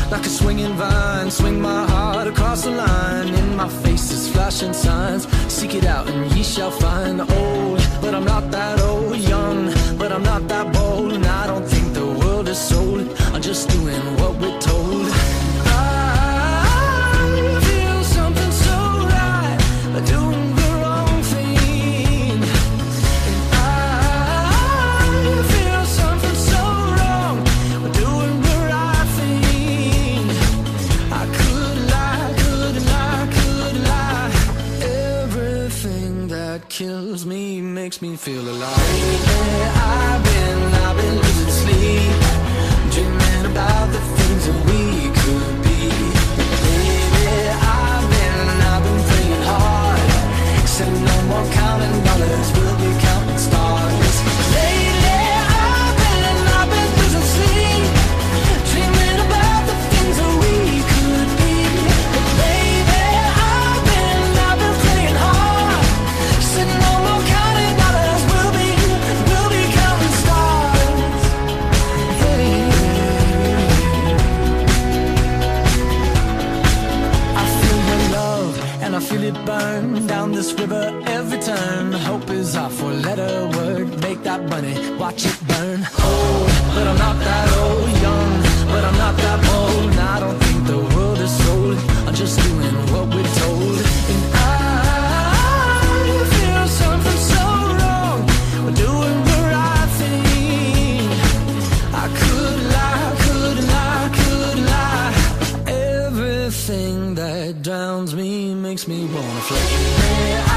like a swinging vine. Swing my heart across the line. In my face is flashing signs. Seek it out and ye shall find. Old, but I'm not that old. Young, but I'm not that bold. And I don't think the world is sold. I'm just doing what we're told. I feel something so right, doing the wrong thing. And I feel something so wrong, doing the right thing. I could lie, could lie, could lie. Everything that kills me makes me feel alive. Lately I've been losing sleep, dreaming about the things that we could be. Lately I've been praying hard. Said no more counting dollars, we'll be counting stars. Lately I've been losing sleep, dreaming about the things that we could be. Baby, I've been praying hard. Said no more counting dollars, we'll be counting stars. Hey. I feel your love and I feel it burn down this river every turn. Hope is our four-letter word. Make that money, watch it burn. Old, but I'm not that old. Young, but I'm not that bold. And I don't think the world is sold. I'm just doing what we're told. And I feel something so wrong. We're doing the right thing. I could lie, could lie, could lie. Everything that drowns me makes me wanna fly.